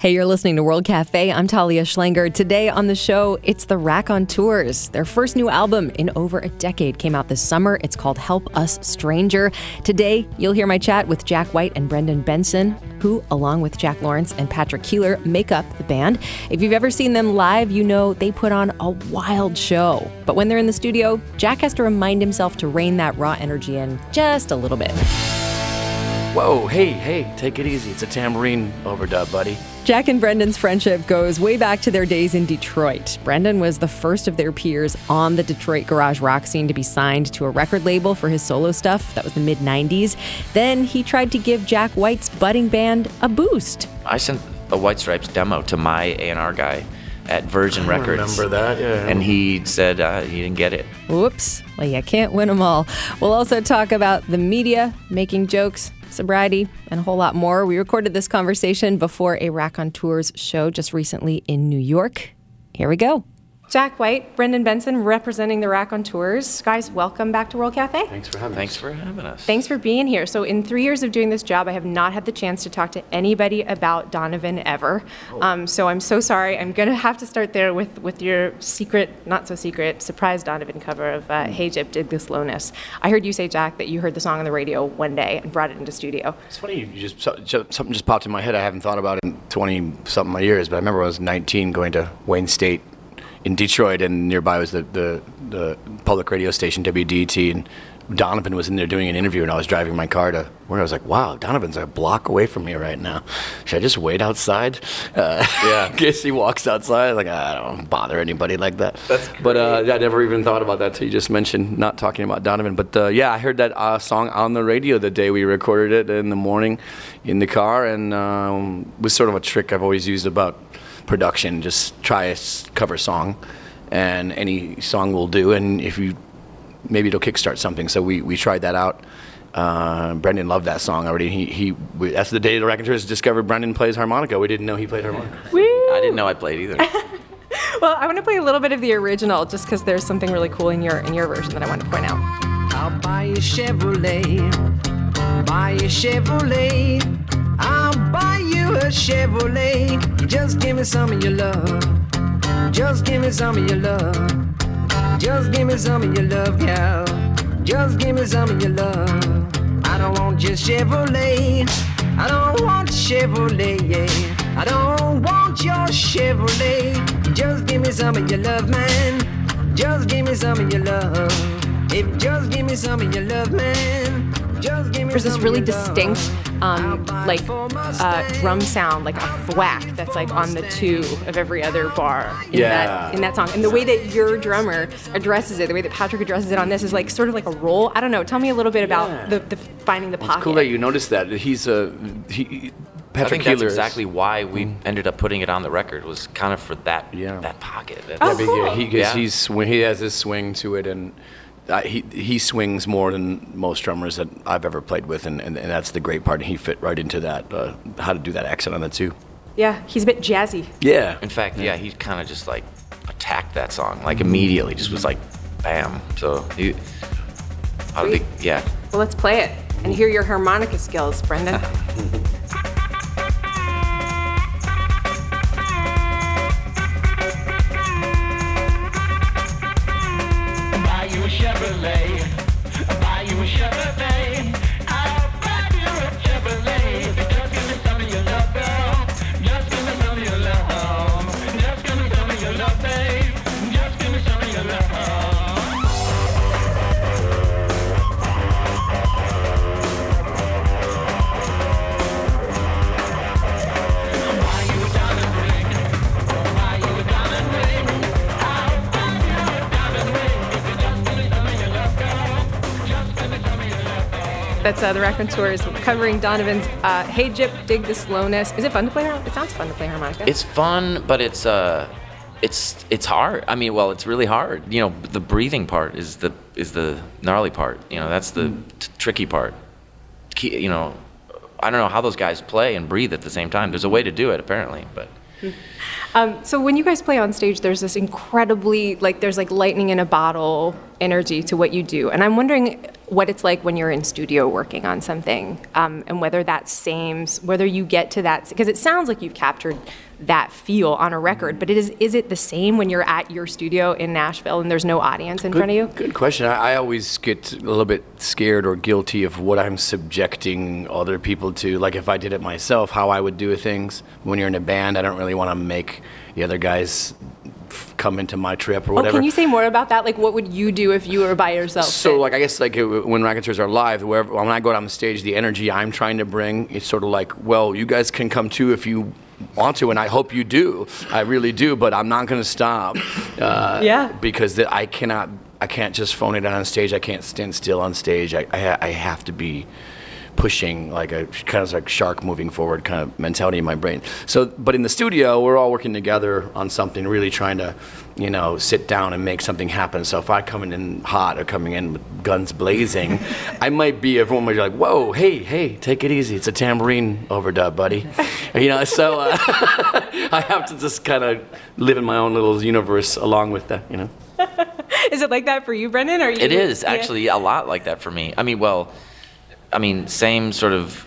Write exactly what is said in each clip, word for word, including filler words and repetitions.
Hey, you're listening to World Cafe. I'm Talia Schlanger. Today on the show, it's the Raconteurs. Their first new album in over a decade came out this summer. It's called Help Us Stranger. Today, you'll hear my chat with Jack White and Brendan Benson, who, along with Jack Lawrence and Patrick Keeler, make up the band. If you've ever seen them live, you know they put on a wild show. But when they're in the studio, Jack has to remind himself to rein that raw energy in just a little bit. Whoa, hey, hey, take it easy. It's a tambourine overdub, buddy. Jack and Brendan's friendship goes way back to their days in Detroit. Brendan was the first of their peers on the Detroit garage rock scene to be signed to a record label for his solo stuff. That was the mid nineties. Then he tried to give Jack White's budding band a boost. I sent a White Stripes demo to my A and R guy at Virgin I Records. remember that, yeah. And he said uh, he didn't get it. Whoops. Well, you can't win them all. We'll also talk about the media making jokes, sobriety, and a whole lot more. We recorded this conversation before a Raconteurs show just recently in New York. Here we go. Jack White, Brendan Benson, representing the Raconteurs. Guys, welcome back to World Cafe. Thanks for having Thanks us. for having us. Thanks for being here. So in three years of doing this job, I have not had the chance to talk to anybody about Donovan ever. Oh. Um, so I'm so sorry. I'm going to have to start there with, with your secret, not so secret, surprise Donovan cover of uh, mm. Hey Gyp, Dig the Slowness. I heard you say, Jack, that you heard the song on the radio one day and brought it into studio. It's funny, you just something just popped in my head. I haven't thought about it in twenty-something years, but I remember I was nineteen going to Wayne State in Detroit, and nearby was the, the, the public radio station, W D T, and Donovan was in there doing an interview, and I was driving my car to where I was like, wow, Donovan's a block away from me right now. Should I just wait outside? Uh, yeah. In case he walks outside, like, I don't bother anybody like that. That's great. But uh, I never even thought about that till you just mentioned not talking about Donovan. But uh, yeah, I heard that uh, song on the radio the day we recorded it in the morning in the car, and um, it was sort of a trick I've always used about production. Just try a cover song, and any song will do, and if you maybe it'll kickstart something. So we, we tried that out. Uh, Brendan loved that song already. He he. We, that's the day the Raconteurs discovered Brendan plays harmonica. We didn't know he played harmonica. Woo! I didn't know I played either. Well, I want to play a little bit of the original just because there's something really cool in your in your version that I want to point out. I'll buy you Chevrolet, buy you Chevrolet. I'll buy you a Chevrolet. You just give me some of your love. Just give me some of your love. Just give me some of your love, gal. Just give me some of your love. I don't want just Chevrolet. I don't want Chevrolet, yeah. I don't want your Chevrolet. Just give me some of your love, man. Just give me some of your love. If just give me some of your love, man. Just give me There's this some really of your love. distinct, um, like, uh, drum sound, like a thwack that's like on the two of every other bar in, Yeah. that, in that song. And the way that your drummer addresses it, the way that Patrick addresses it on this is like sort of like a roll. I don't know. Tell me a little bit about Yeah. the, the finding the It's pocket. cool that you noticed that. He's a he. I Patrick think that's Keeler is- exactly why we mm. ended up putting it on the record, was kind of for that Yeah. that pocket. That, Oh, Yeah, but cool. yeah, he, 'cause Yeah. he's sw- he has this swing to it, and uh, he he swings more than most drummers that I've ever played with, and, and, and that's the great part. He fit right into that, uh, how to do that accent on it too. Yeah, he's a bit jazzy. Yeah. In fact, yeah, he kind of just like attacked that song, like immediately, just was like, bam. So he, I Sweet. think, yeah. Well, let's play it and hear your harmonica skills, Brendan. Buy you a Chevrolet, buy you a Chevrolet, I'll buy you a Chevrolet. Just give me some of your love, girl. Just give me some of your love. Just give me some of your love, babe. Just give me some of your love. Buy you a diamond ring, buy you a diamond ring. I'll buy you a diamond ring. Just give me some of your love, girl. Just give me some of your love, girl. That's uh, the Raconteurs covering Donovan's uh, Hey Gyp, Dig the Slowness. Is it fun to play harmonica? It sounds fun to play harmonica. It's fun, but it's uh, it's it's hard. I mean, well, it's really hard. You know, the breathing part is the is the gnarly part. You know, that's the t- tricky part. Key- You know, I don't know how those guys play and breathe at the same time. There's a way to do it, apparently, but. Um, so when you guys play on stage, there's this incredibly, like, there's like lightning in a bottle energy to what you do. And I'm wondering what it's like when you're in studio working on something, um, and whether that same, whether you get to that, because it sounds like you've captured that feel on a record, but it is is it the same when you're at your studio in Nashville and there's no audience in Good, front of you? Good question. I, I always get a little bit scared or guilty of what I'm subjecting other people to. Like if I did it myself, how I would do things. When you're in a band, I don't really want to make the other guys f- come into my trip or whatever. Oh, can you say more about that? Like what would you do if you were by yourself? So like I guess like uh, when Raconteurs are live, wherever, when I go out on the stage, the energy I'm trying to bring, it's sort of like, well, you guys can come too if you want to, and I hope you do. I really do, but I'm not going to stop. Uh, yeah. Because the, I cannot, I can't just phone it on stage. I can't stand still on stage. I, I, I have to be pushing like a kind of like shark moving forward kind of mentality in my brain. So, but in the studio, we're all working together on something, really trying to, you know, sit down and make something happen. So if I come in hot or coming in with guns blazing, I might be, everyone might be like, whoa, hey, hey, take it easy. It's a tambourine overdub, buddy. You know, so uh, I have to just kind of live in my own little universe along with that, you know. Is it like that for you, Brendan? Or you, It is yeah. actually a lot like that for me. I mean, well, I mean, same sort of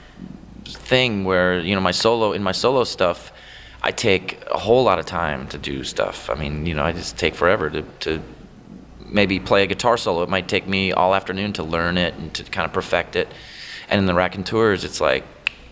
thing where, you know, my solo, in my solo stuff, I take a whole lot of time to do stuff. I mean, you know, I just take forever to, to maybe play a guitar solo. It might take me all afternoon to learn it and to kind of perfect it. And in the Raconteurs, it's like,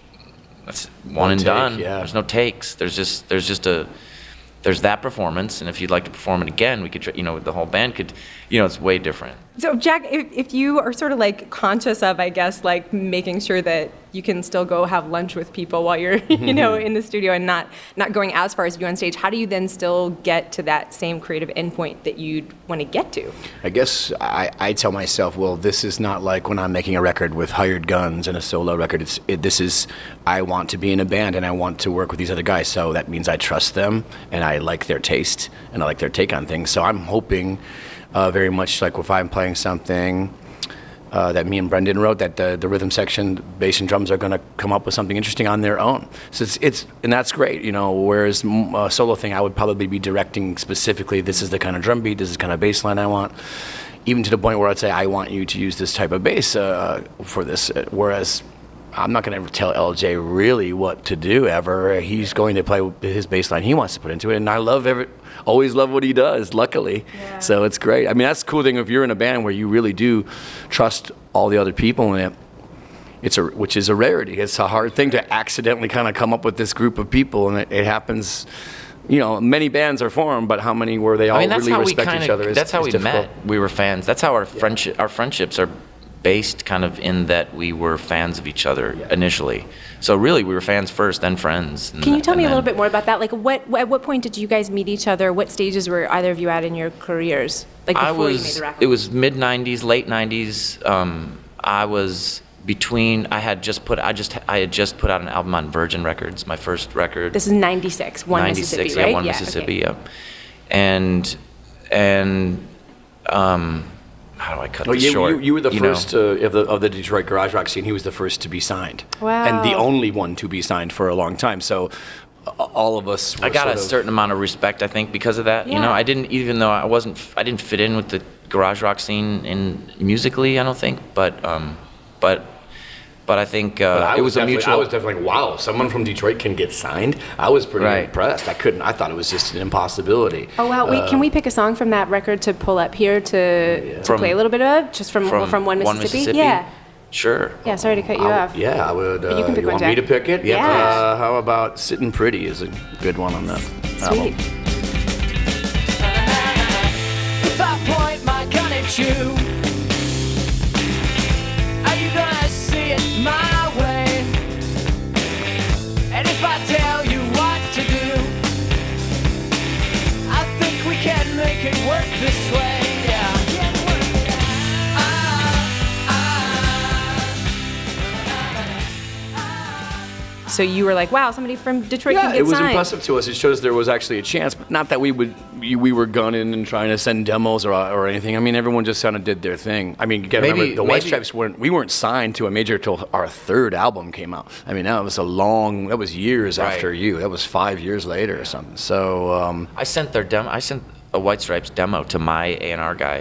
that's one, One and take, done. yeah. There's no takes. There's just, there's just a, there's that performance, and if you'd like to perform it again, we could, tr- you know, the whole band could, you know, it's way different. So, Jack, if, if you are sort of like conscious of, I guess, like making sure that you can still go have lunch with people while you're, you know, in the studio and not not going as far as you do on stage, how do you then still get to that same creative endpoint that you'd want to get to? I guess I, I tell myself, well, this is not like when I'm making a record with hired guns and a solo record. It's it, this is, I want to be in a band and I want to work with these other guys. So that means I trust them and I like their taste and I like their take on things. So I'm hoping uh, very much like if I'm playing something uh, that me and Brendan wrote, that the, the rhythm section, bass and drums are going to come up with something interesting on their own. So it's, it's and that's great, you know, whereas a solo thing, I would probably be directing specifically, this is the kind of drum beat, this is the kind of bass line I want. Even to the point where I'd say, I want you to use this type of bass uh, for this. Whereas I'm not going to ever tell L J really what to do ever. He's going to play his bass line he wants to put into it. And I love every, always love what he does, luckily. Yeah. So it's great. I mean, that's the cool thing if you're in a band where you really do trust all the other people in it. It's a, which is a rarity. It's a hard thing to accidentally kind of come up with this group of people, and it, it happens. You know, many bands are formed, but how many where they all I mean, that's really how respect we kinda, each other is That's how is we difficult. met. We were fans. That's how our friendship, our friendships are based kind of in that we were fans of each other Yeah. initially. So really, we were fans first, then friends. Can you tell me a then, little bit more about that? Like, what at what point did you guys meet each other? What stages were either of you at in your careers? Like before I was. you made the Raconteurs? It was mid nineties, late nineties. Um, I was between. I had just put. I just. I had just put out an album on Virgin Records, my first record. This is ninety-six, One ninety-six, Mississippi, yeah, right? One Yeah, Mississippi, okay. yeah. And and um, how do I cut Well, this you, short? you, you were the know? first uh, of, the, of the Detroit garage rock scene. He was the first to be signed. Wow. And the only one to be signed for a long time. So uh, all of us were I got sort a of, certain amount of respect, I think, because of that. You know, Yeah. I didn't, even though I wasn't, I didn't fit in with the garage rock scene in musically, I don't think, but um, but but I think uh, But I it was a definitely- mutual. I was definitely like, wow, someone from Detroit can get signed. I was pretty Right. impressed. I couldn't. I thought it was just an impossibility. Oh wow! Wait, Uh, can we pick a song from that record to pull up here to, to From- play a little bit of, just from from, One Mississippi? Yeah. Sure. Yeah. Sorry to cut you I- off. Yeah, I would. Uh, you can pick one, want me Jack. to pick it? Yeah. Uh, how about "Sitting Pretty" is a good one on that album. Sweet. If I point my gun at you, are you gonna see it my way? And if I tell you what to do, I think we can make it work this way. Yeah. So you were like, wow, somebody from Detroit can Yeah, get it was signed. impressive to us. It shows there was actually a chance, but not that we would we we were gunning and trying to send demos or or anything. I mean, everyone just kind of did their thing. I mean, you got to Maybe- remember the White maybe- Stripes weren't we weren't signed to a major till our third album came out. I mean, that was a long that was years Right. after you. That was five years later or something. So um, I sent their demo. I sent a White Stripes demo to my A and R guy,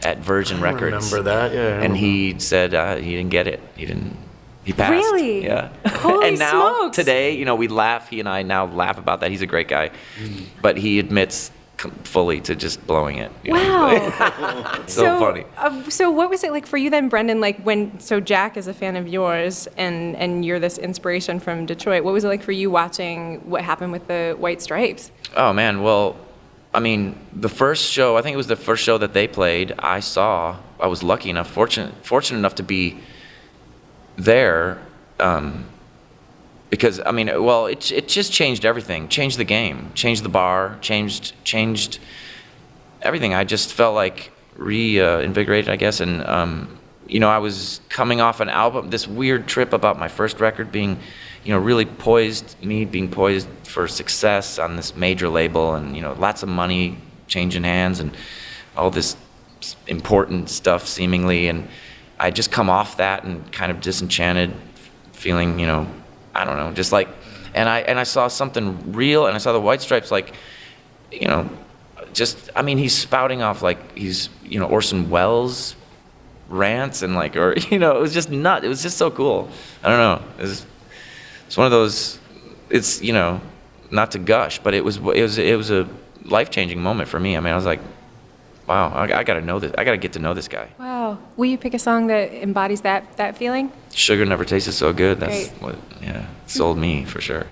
at Virgin I Records. remember that, yeah. I And remember. he said uh, he didn't get it. He didn't. He passed. Really? Yeah. Holy and now smokes. today, you know, we laugh. He and I now laugh about that. He's a great guy, Mm. but he admits com- fully to just blowing it. you know? Wow. so, funny. Uh, so what was it like for you then, Brendan? Like when, so Jack is a fan of yours, and and you're this inspiration from Detroit. What was it like for you watching what happened with the White Stripes? Oh man, well, I mean, the first show, I think it was the first show that they played, I saw, I was lucky enough, fortunate fortunate enough to be there, um, because, I mean, well, it it just changed everything, changed the game, changed the bar, changed changed everything. I just felt like reinvigorated, I guess, and, um, you know, I was coming off an album, this weird trip about my first record being, you know, really poised, me being poised for success on this major label, and, you know, lots of money changing hands and all this important stuff seemingly, and I just come off that and kind of disenchanted, feeling, you know, I don't know, just like, and I and I saw something real, and I saw the White Stripes, like, you know, just, I mean, he's spouting off like he's, you know, Orson Welles rants, and like, or, you know, it was just nut. It was just so cool. I don't know. It was, it's one of those, it's, you know, not to gush, but it was, it was, it was a life-changing moment for me. I mean, I was like, wow, I, I gotta know this. I gotta get to know this guy. Wow. Will you pick a song that embodies that that feeling? Sugar Never Tasted So Good. That's Great. what, yeah, sold me for sure.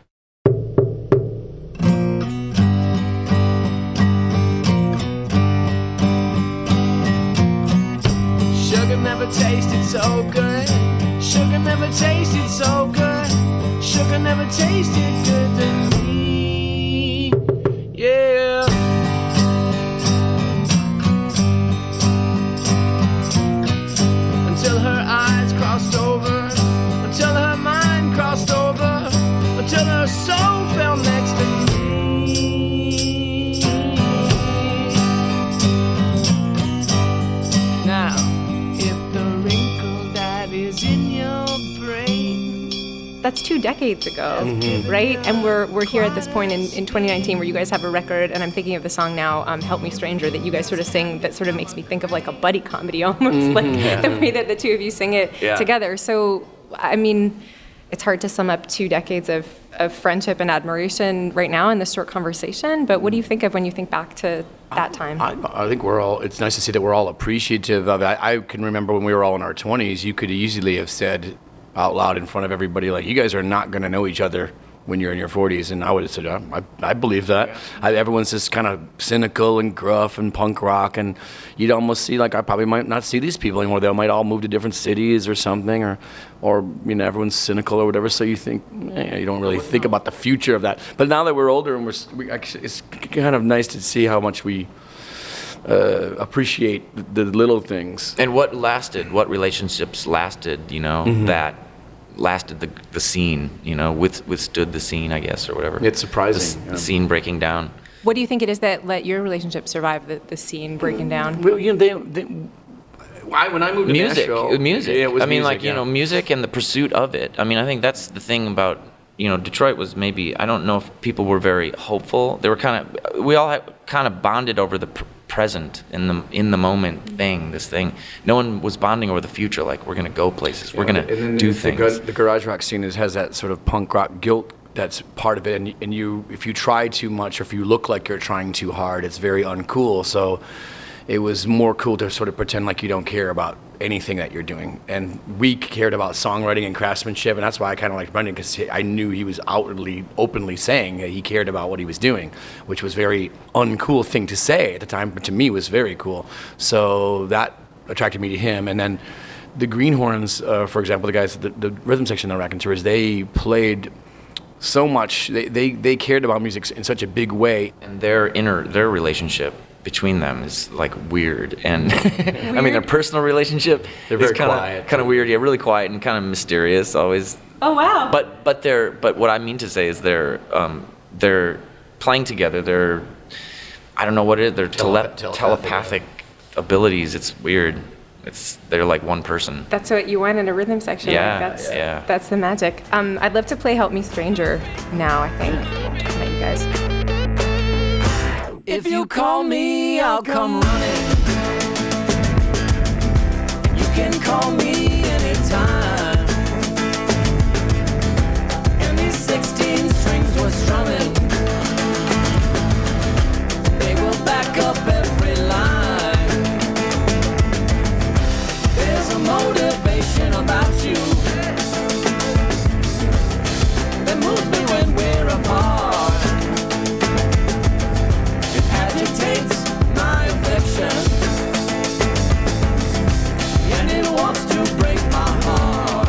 Sugar never tasted so good. Sugar never tasted so good. Sugar never tasted good to me. Yeah. Until her eyes crossed over. Until her mind crossed over. Until her soul fell next to me. Now, if the wrinkle that is in your brain. That's two decades ago, right? And we're we're here at this point in, in twenty nineteen where you guys have a record, and I'm thinking of the song now, um, "Help Me Stranger," that you guys sort of sing. That sort of makes me think of like a buddy comedy almost, like the way that the two of you sing it Yeah. together. So, I mean, it's hard to sum up two decades of, of friendship and admiration right now in this short conversation. But what do you think of when you think back to that time? I, I think we're all, it's nice to see that we're all appreciative of it. I, I can remember when we were all in our twenties, you could easily have said out loud in front of everybody, like, you guys are not going to know each other when you're in your forties. And I would have said, I, I, I believe that. Yeah. I, everyone's just kind of cynical and gruff and punk rock. And you'd almost see, like, I probably might not see these people anymore. They might all move to different cities or something, or, or you know, everyone's cynical or whatever. So you think, eh, you don't really think about the future of that. But now that we're older, and we're, we, it's kind of nice to see how much we uh, appreciate the, the little things. And what lasted, what relationships lasted, you know, Mm-hmm. that lasted the the scene, you know, with, withstood the scene, I guess, or whatever. It's surprising, The, yeah. the scene breaking down. What do you think it is that let your relationship survive the, the scene breaking down? Well, you know, they, they, I, when I moved to Music, Nashville, music. yeah, it was I mean, music, like, you yeah. know, music and the pursuit of it. I mean, I think that's the thing about, you know, Detroit was maybe, I don't know if people were very hopeful. They were kind of, we all had kind of bonded over the pr- present, in the in the moment thing, this thing. No one was bonding over the future, like, we're going to go places, we're going And then to do the, things. The, the garage rock scene is, has that sort of punk rock guilt that's part of it, and, and you, if you try too much, or if you look like you're trying too hard, it's very uncool. So it was more cool to sort of pretend like you don't care about anything that you're doing. And we cared about songwriting and craftsmanship, and that's why I kind of liked Brendan, because I knew he was outwardly, openly saying that he cared about what he was doing, which was very uncool thing to say at the time, but to me was very cool. So that attracted me to him. And then the Greenhorns, uh, for example, the guys, the, the rhythm section of the Raconteurs, they played so much, they, they, they cared about music in such a big way. And their inner, their relationship between them is like weird, and I mean their personal relationship They're is very kind quiet. of kind of weird, yeah, really quiet and kind of mysterious always. Oh, wow. But but they're but what I mean to say is they're um, they're playing together. They're I don't know what it is. They're tele- Telepathic. telepathic abilities. It's weird. It's they're like one person. That's what you want in a rhythm section. Yeah, Like, that's, yeah. That's the magic. Um, I'd love to play "Help Me Stranger" now. I think. I'll let you guys. If you call me, I'll come running. can call me anytime. And these sixteen strings were strumming. They will back up every line. There's a motivation about you that moves me when we're apart. It agitates my affection, and it wants to break my heart.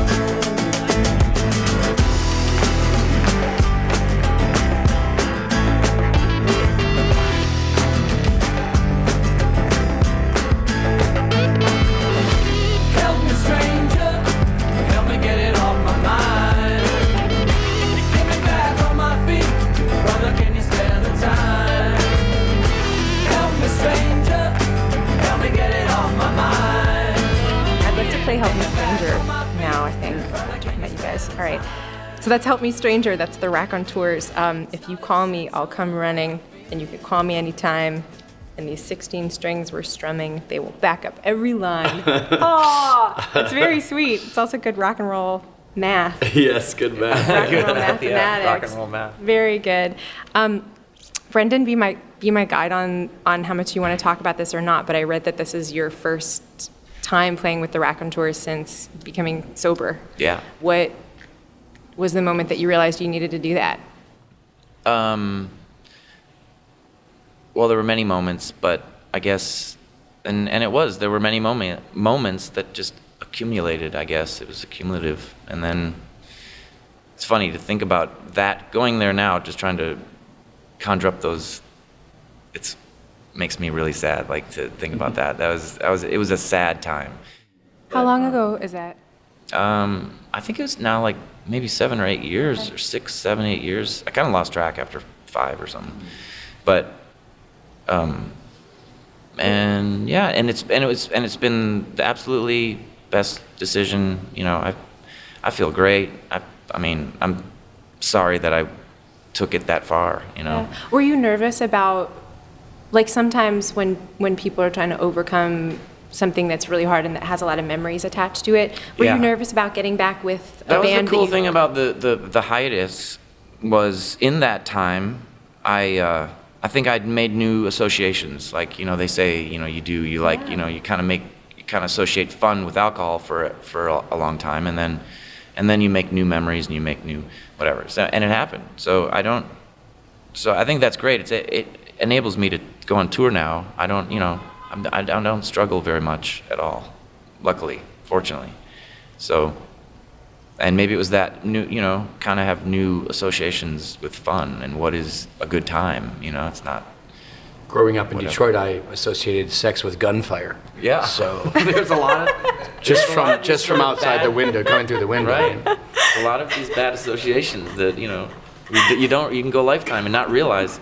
Help me, stranger, help me get it off my mind. Get me back on my feet, brother, can you spare the time? Help me, stranger, help me get it off my mind. I'd like to play Help Me Stranger now, I think. I met you guys. All right. So that's Help Me Stranger. That's the Raconteurs. Um, if you call me, I'll come running, and you can call me anytime. And these sixteen strings we're strumming, they will back up every line. Oh, it's very sweet. It's also good rock and roll math. Yes, good math. Rock and roll mathematics. Yeah, rock and roll math. Very good. Um, Brendan, be my be my guide on on how much you want to talk about this or not. But I read that this is your first time playing with the Raconteurs since becoming sober. Yeah. What was the moment that you realized you needed to do that? Um, well, there were many moments, but I guess, and, and it was, there were many moment, moments that just accumulated, I guess. It was accumulative. And then it's funny to think about that, going there now, just trying to conjure up those, it's makes me really sad, like, to think about that. That was, that was, it was a sad time. How long ago is that? Um, I think it was now like maybe seven or eight years, or six, seven, eight years. I kind of lost track after five or something. But, um, and yeah, and it's and it was and it's been the absolutely best decision. You know, I, I feel great. I, I mean, I'm sorry that I took it that far. You know. Yeah. Were you nervous about, like, sometimes when when people are trying to overcome something that's really hard and that has a lot of memories attached to it, were Yeah. you nervous about getting back with a That was band? the cool that you, thing about the, the, the hiatus was in that time, I uh, I think I'd made new associations. Like, you know, they say, you know, you do, you like, you know, you kind of make, you kind of associate fun with alcohol for for a, a long time, and then and then you make new memories and you make new whatever. So, and it happened. So I don't. So I think that's great. It's it, it enables me to go on tour now. I don't, you know, I'm, I don't struggle very much at all. Luckily, fortunately. So. And maybe it was that new, you know, kind of have new associations with fun and what is a good time. You know, it's not. Growing up in Whatever. Detroit, I associated sex with gunfire. Yeah. So There's a lot of. just from just from outside the window, coming through the window. Right. A lot of these bad associations that, you know, you, you don't, you can go lifetime and not realize.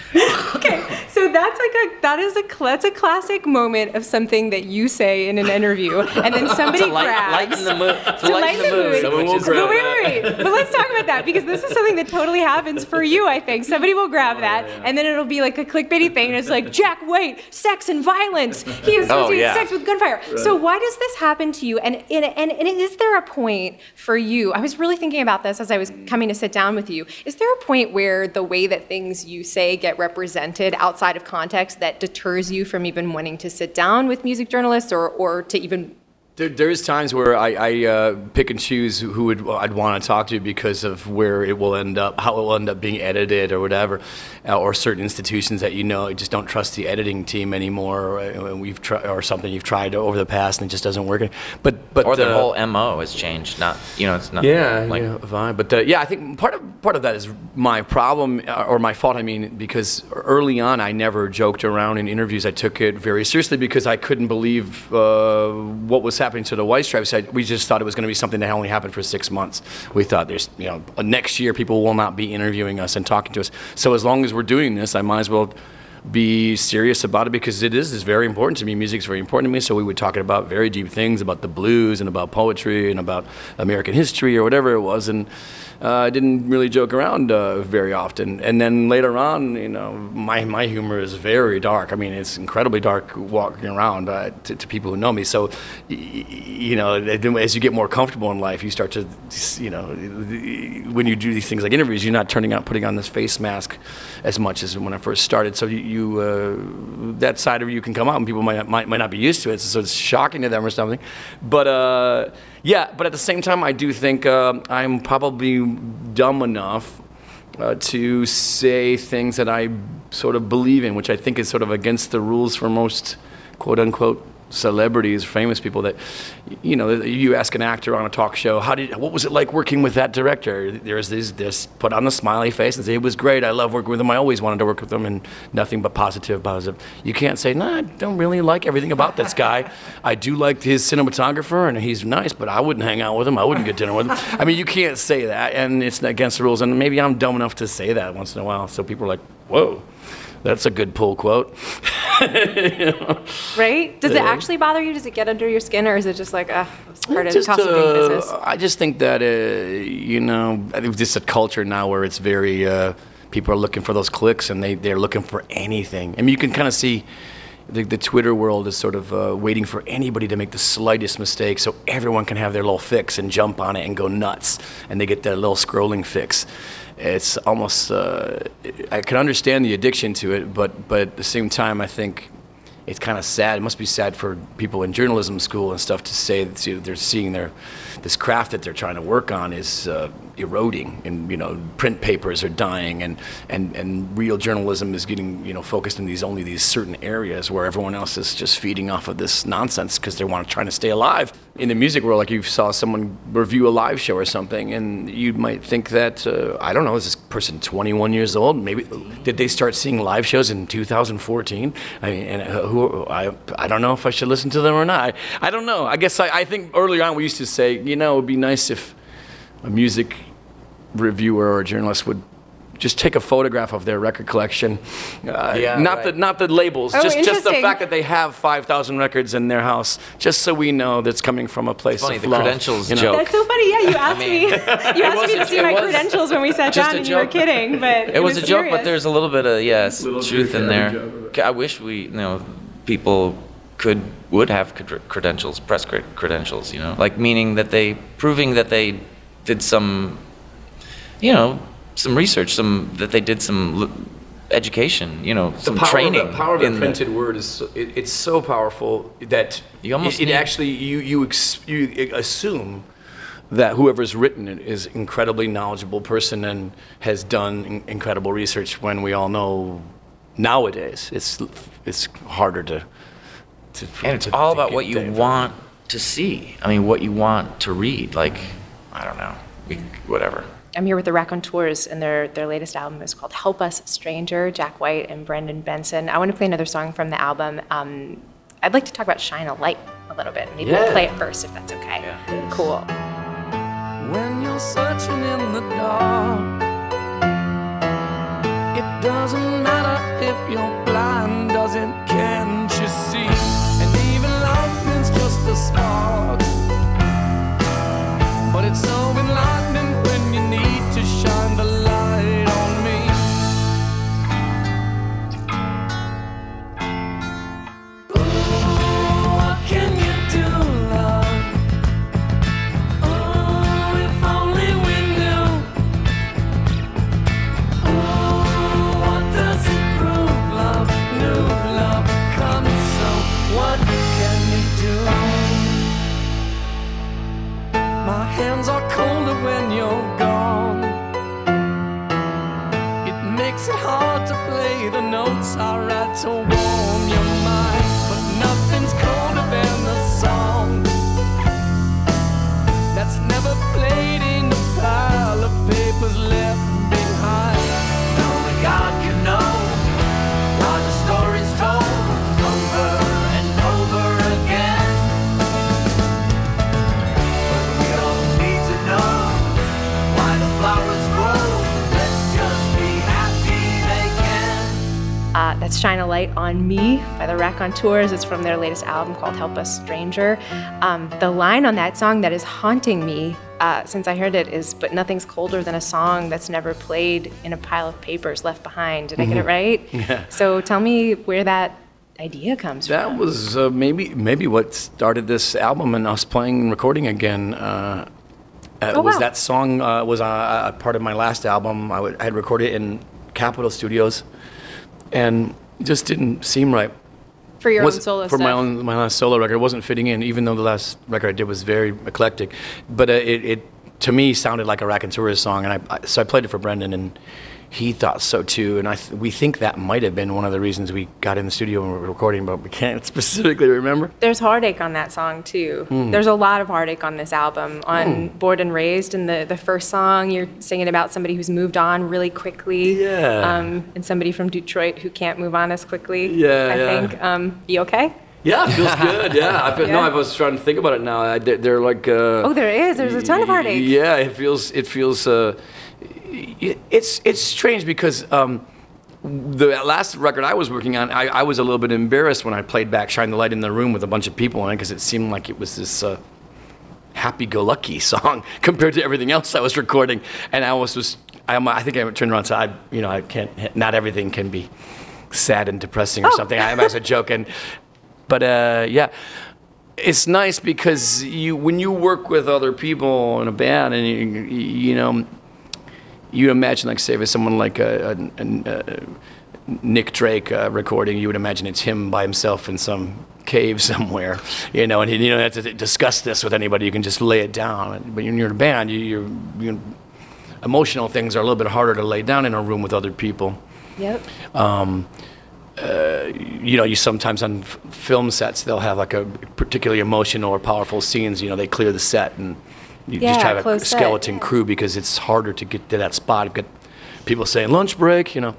Okay, so that's like a that is a cl- that's a classic moment of something that you say in an interview, and then somebody to light, grabs lighten the mood. To, to lighten lighten the the mood. mood. Someone will which is- grab But wait, wait, wait. But let's talk about that, because this is something that totally happens for you, I think. Somebody will grab that, and then it'll be like a clickbaity thing, and it's like, Jack White, sex and violence. He associates Oh, yeah. sex with gunfire. So why does this happen to you? And, and, and, and is there a point for you? I was really thinking about this as I was coming to sit down with you. Is there a point where the way that things you say get represented outside of context that deters you from even wanting to sit down with music journalists or, or to even There, there's times where I, I uh, pick and choose who would I'd want to talk to because of where it will end up, how it will end up being edited or whatever, uh, or certain institutions that you know you just don't trust the editing team anymore, or, we've tried or something you've tried over the past and it just doesn't work. But but Or the uh, whole M O has changed. Not, you know, it's not. Yeah, like, yeah, fine. But uh, yeah, I think part of part of that is my problem uh, or my fault. I mean, because early on I never joked around in interviews. I took it very seriously because I couldn't believe uh, what was happening to the White Stripes. I, we just thought it was going to be something that only happened for six months. We thought there's, you know, next year people will not be interviewing us and talking to us. So as long as we're doing this, I might as well be serious about it because it is, is very important to me. Music's very important to me, so we would talk about very deep things about the blues and about poetry and about American history or whatever it was, and uh, I didn't really joke around uh, very often. And then later on, you know, my my humor is very dark. I mean, it's incredibly dark walking around uh, to, to people who know me. So, y- you know, as you get more comfortable in life, you start to, you know, when you do these things like interviews, you're not turning out, putting on this face mask as much as when I first started. So you, you uh, that side of you can come out, and people might, might might not be used to it. So it's shocking to them or something. But uh, yeah, but at the same time, I do think uh, I'm probably dumb enough uh, to say things that I sort of believe in, which I think is sort of against the rules for most quote unquote celebrities, famous people. That, you know, you ask an actor on a talk show, how did, what was it like working with that director? There's this, this put on the smiley face and say, it was great, I love working with him, I always wanted to work with him, and nothing but positive, positive. You can't say, no, nah, I don't really like everything about this guy. I do like his cinematographer, and he's nice, but I wouldn't hang out with him, I wouldn't get dinner with him. I mean, you can't say that, and it's against the rules, and maybe I'm dumb enough to say that once in a while, so people are like, whoa. That's a good pull quote. You know? Right? Does it Yeah. actually bother you? Does it get under your skin, or is it just like, ah, it's part of the Just, cost of doing uh, business? I just think that, uh, you know, I think it's just a culture now where it's very, uh, people are looking for those clicks, and they, they're looking for anything. I mean, you can kind of see the, the Twitter world is sort of uh, waiting for anybody to make the slightest mistake so everyone can have their little fix and jump on it and go nuts, and they get their little scrolling fix. It's almost, uh, I can understand the addiction to it, but, but at the same time, I think it's kind of sad. It must be sad for people in journalism school and stuff to say that, see, they're seeing their, this craft that they're trying to work on is uh, eroding, and, you know, print papers are dying, and, and, and real journalism is getting, you know, focused in these only these certain areas where everyone else is just feeding off of this nonsense because they want to try to stay alive. In the music world, like you saw someone review a live show or something, and you might think that, uh, I don't know, is this person twenty-one years old? Maybe, did they start seeing live shows in two thousand fourteen? I mean, and uh, who, I, I don't know if I should listen to them or not. I, I don't know. I guess I, I think early on we used to say, you know, it would be nice if a music reviewer or a journalist would just take a photograph of their record collection. Uh, Yeah, not right. the not the labels, Oh, just just the interesting. fact that they have five thousand records in their house, just so we know that's coming from a place Funny, of the love. credentials you know? joke. That's so funny. Yeah, you asked mean, me. You asked me was to a- see it my was credentials when we sat just down, a and you were joke. kidding. But It was a joke, serious. but there's a little bit of yes, Little truth in there. joke. I wish we, you know, people could would have cred- credentials, press cred- credentials. You know, like meaning that they proving that they did some, you know, some research, some that they did some l- education. You know, The some power training. Of the power of in the printed word is so, it, it's so powerful that You almost it, it need- actually you you ex, you assume that whoever's written it is an incredibly knowledgeable person and has done in, incredible research. When we all know nowadays it's it's harder to. to And it's to- all to about get what you the- want to see. I mean, what you want to read. Like, I don't know, we, whatever. I'm here with the Raconteurs, and their their latest album is called "Help Us, Stranger." Jack White and Brendan Benson. I want to play another song from the album. Um, I'd like to talk about "Shine a Light" a little bit. Maybe we'll Yeah. play it first, if that's okay. Yeah. Cool. When you're searching in the dark, it doesn't matter if you're blind, does it? Can't you see? And even lightning's just a spark, but it's so enlightening when you need to shine the light on me. Ooh, what can you do, love? Oh, if only we knew. Oh, what does it prove, love? New love comes, so what can you do? My hands are colder when you're gone. It makes it hard to play the notes I write to warm your mind, but nothing's colder than the song that's never played in the pile of papers left behind. Only God can know why the story's told over and over again. But we don't need to know why the flowers grow. Let's just be happy they can. Uh, that's That's Shine a Light on Me by the Raconteurs. It's from their latest album called Help Us Stranger. Um, the line on that song that is haunting me uh, since I heard it is, but nothing's colder than a song that's never played in a pile of papers left behind. Did I get it right? Yeah. So tell me where that idea comes That from. was uh, maybe maybe what started this album and us playing and recording again. Uh, uh, Oh, was wow. that song uh, was uh, a part of my last album. I, would, I had recorded it in Capitol Studios, and it just didn't seem right. For your Was- own solo for stuff. my own my last solo record. It wasn't fitting in, even though the last record I did was very eclectic. But uh, it, it to me sounded like a Raconteurs song, and I, I so I played it for Brendan, and he thought so too. And I th- we think that might have been one of the reasons we got in the studio and were recording, but we can't specifically remember. There's heartache on that song too. Hmm. There's a lot of heartache on this album. On Born and Raised, in the, the first song, you're singing about somebody who's moved on really quickly. Yeah. Um, and somebody from Detroit who can't move on as quickly. Yeah, I yeah. think. Um, you okay? Yeah, it feels good. Yeah, I feel, no, Yeah. I was trying to think about it now. I, they're, they're like. Uh, Oh, there is. There's a ton of heartache. Yeah, it feels. It feels. Uh, it, it's it's strange because um, the last record I was working on, I, I was a little bit embarrassed when I played back "Shine the Light" in the room with a bunch of people in it because it seemed like it was this uh, happy-go-lucky song compared to everything else I was recording, and I almost was. I, I think I turned around and said, I, you know, I can't. Not everything can be sad and depressing or Oh. something. I as a joke and. But uh, yeah, it's nice because you when you work with other people in a band, and you, you know, you imagine like say if it's someone like a, a, a, a Nick Drake uh, recording, you would imagine it's him by himself in some cave somewhere, you know, and he, you don't have to discuss this with anybody. You can just lay it down. But when you're in a band, you, you're, you emotional things are a little bit harder to lay down in a room with other people. Yep. Um, uh, you know, you sometimes on f- film sets they'll have like a particularly emotional or powerful scenes. You know, they clear the set and you Yeah, just have a close set, skeleton yeah. crew because it's harder to get to that spot. You've got people saying lunch break, you know.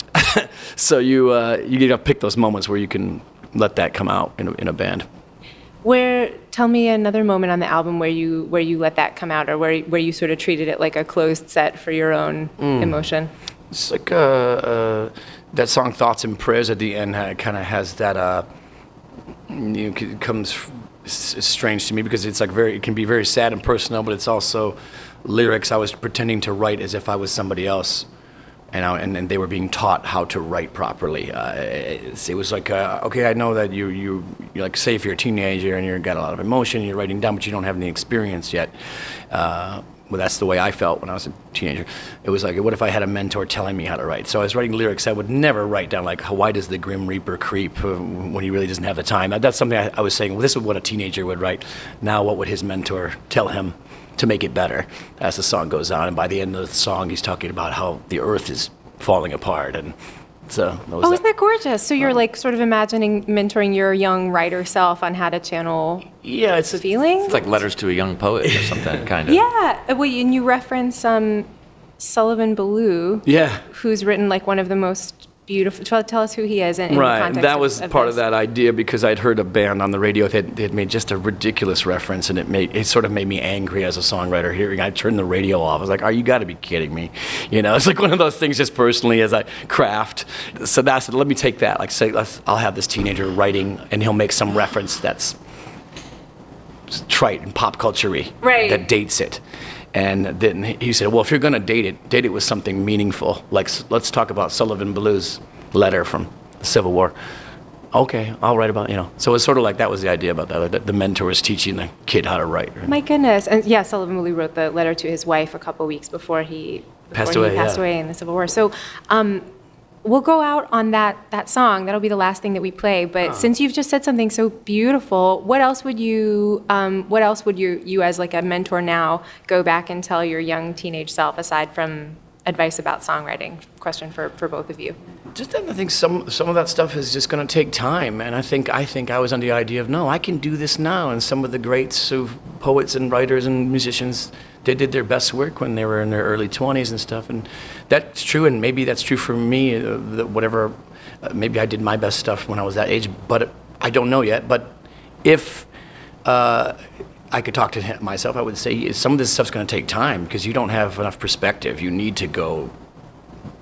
So you uh, you got to pick those moments where you can let that come out in a, in a band. Where tell me another moment on the album where you where you let that come out, or where where you sort of treated it like a closed set for your own Mm. emotion. It's like uh, uh, that song "Thoughts and Prayers" at the end uh, kind of has that. Uh, you know, it comes it's, it's strange to me because it's like very. It can be very sad and personal, but it's also lyrics I was pretending to write as if I was somebody else, and I, and, and they were being taught how to write properly. Uh, it's, it was like, uh, okay, I know that you you you like say if you're a teenager and you've got a lot of emotion, you're writing down, but you don't have any experience yet. Uh, Well, that's the way I felt when I was a teenager. It was like, what if I had a mentor telling me how to write? So I was writing lyrics I would never write down, like, why does the Grim Reaper creep uh, when he really doesn't have the time? That's something I, I was saying, well, this is what a teenager would write. Now what would his mentor tell him to make it better as the song goes on? And by the end of the song, he's talking about how the earth is falling apart. And so that was Oh, that. isn't that gorgeous? So you're like sort of imagining mentoring your young writer self on how to channel Yeah, it's a feeling. It's like letters to a young poet or something, kind of. Yeah. Uh, Well, and you reference um, Sullivan Ballou, Yeah. who's written like one of the most beautiful. Tell, tell us who he is. In, in the Right, context that of- was of part this. of that idea because I'd heard a band on the radio that they had made just a ridiculous reference, and it made it sort of made me angry as a songwriter. Hearing, I turned the radio off. I was like, "Oh, you got to be kidding me!" You know, it's like one of those things. Just personally, as I craft, so that's let me take that. Like, say, let's, I'll have this teenager writing, and he'll make some reference that's trite and pop culture-y Right. that dates it. And then he said, well, if you're going to date it, date it with something meaningful. Like, s- let's talk about Sullivan Ballou's letter from the Civil War. Okay, I'll write about, you know. So it's sort of like that was the idea about that. that the mentor is teaching the kid how to write. Right? My goodness. And yeah, Sullivan Ballou wrote the letter to his wife a couple weeks before he, before Passed he away, passed yeah. away in the Civil War. So um, we'll go out on that, that song. That'll be the last thing that we play. But since you've just said something so beautiful, what else would you, um, what else would you, you as like a mentor now go back and tell your young teenage self aside from advice about songwriting? Question for, for both of you. Just that I think some some of that stuff is just going to take time, and I think I think I was on the idea of no, I can do this now. And some of the greats of poets and writers and musicians, they did their best work when they were in their early twenties and stuff, and that's true. And maybe that's true for me. Uh, that whatever, uh, maybe I did my best stuff when I was that age, but I don't know yet. But if uh, I could talk to him, myself, I would say some of this stuff's going to take time because you don't have enough perspective. You need to go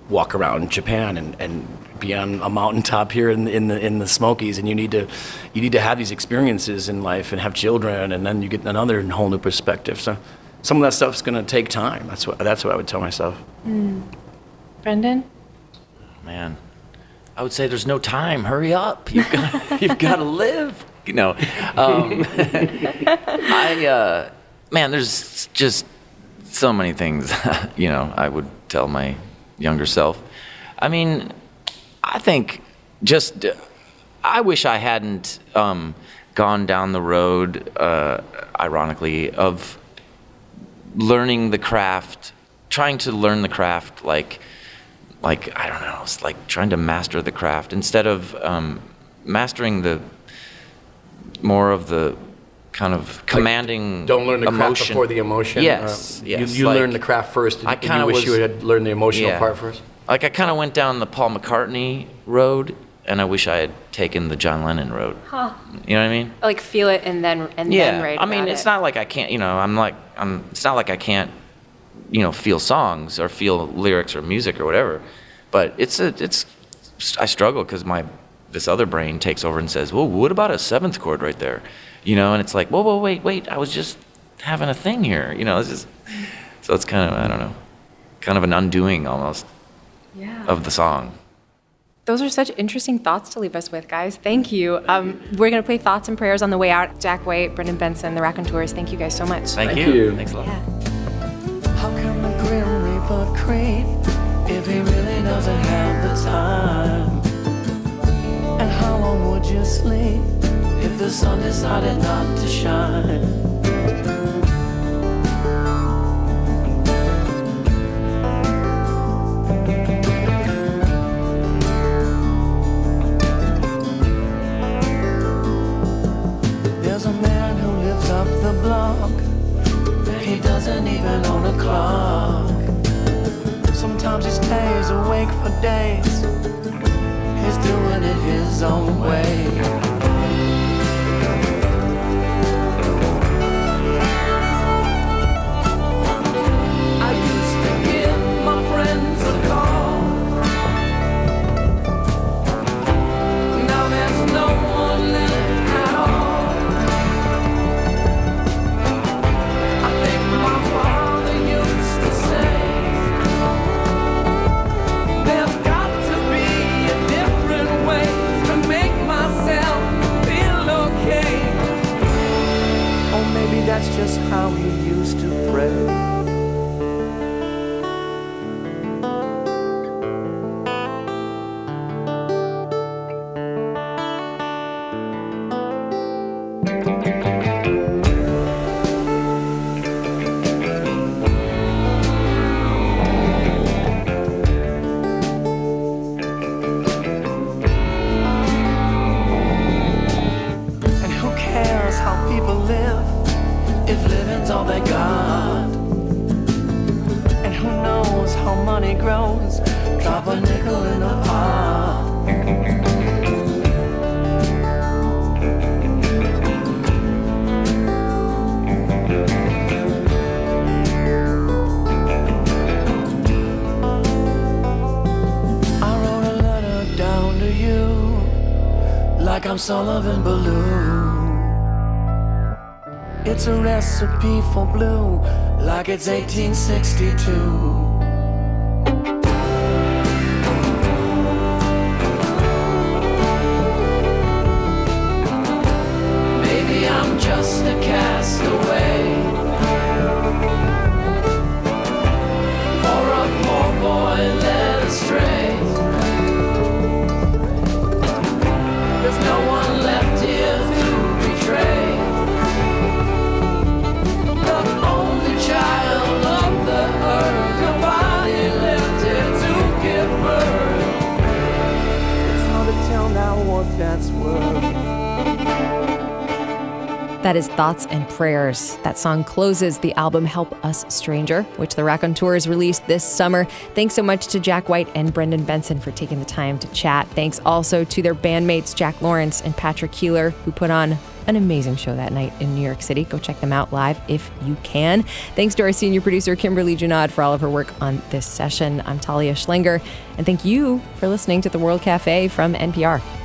walk around Japan and, and be on a mountaintop here in the, in the in the Smokies, and you need to you need to have these experiences in life and have children, and then you get another whole new perspective. So some of that stuff's going to take time. That's what that's what I would tell myself. Mm. Brendan? Man, I would say there's no time. Hurry up. You've got you've got to live. You know, um, I uh, man, there's just so many things. You know, I would tell my younger self. I mean, I think just I wish I hadn't um, gone down the road, uh, ironically, of learning the craft, trying to learn the craft like. Like, I don't know, it's like trying to master the craft instead of um, mastering the more of the kind of commanding like, don't learn the emotion. craft before the emotion. Yes, uh, yes. You, you like, learn the craft first, and, I and kinda you wish was, you had learned the emotional yeah. part first. Like, I kind of went down the Paul McCartney road, and I wish I had taken the John Lennon road. Huh. You know what I mean? Like feel it and then and yeah. then write I mean, about it's it. not like I can't. You know, I'm like I'm. It's not like I can't. You know, feel songs or feel lyrics or music or whatever. But it's a it's. I struggle because my this other brain takes over and says, "Well, what about a seventh chord right there?" You know, and it's like, "Whoa, whoa, wait, wait! I was just having a thing here." You know, it's just so it's kind of I don't know, kind of an undoing almost yeah. of the song. Those are such interesting thoughts to leave us with, guys. Thank you. Um, we're gonna play Thoughts and Prayers on the way out. Jack White, Brendan Benson, the Raconteurs. Thank you guys so much. Thank, Thank you. you. Thanks a lot. Yeah. How can the Grim Reaper creep if he really doesn't have the time? And how long would you sleep if the sun decided not to shine? There's a man who lives up the block. He doesn't even own a clock. Sometimes he stays awake for days. He's doing it his own way. I used to give my friends a call. Now there's no one left at all. I think my father used to say, there's got to be a different way to make myself feel okay. Or maybe that's just how he used to pray. And who cares how people live if living's all they got? And who knows how money grows? Drop a nickel in a pot. I wrote a letter down to you like I'm Sullivan Ballou. It's a recipe for blue, like it's eighteen sixty-two. Maybe I'm just a castaway, or a poor boy led astray. There's no one left here to betray. The only child of the earth, nobody left here to give birth. It's hard to tell now what that's worth. That is Thoughts and Prayers. That song closes the album Help Us Stranger, which the Raconteurs released this summer. Thanks so much to Jack White and Brendan Benson for taking the time to chat. Thanks also to their bandmates Jack Lawrence and Patrick Keeler, who put on an amazing show that night in New York City. Go check them out live if you can. Thanks to our senior producer, Kimberly Junod, for all of her work on this session. I'm Talia Schlenger, and thank you for listening to The World Cafe from N P R.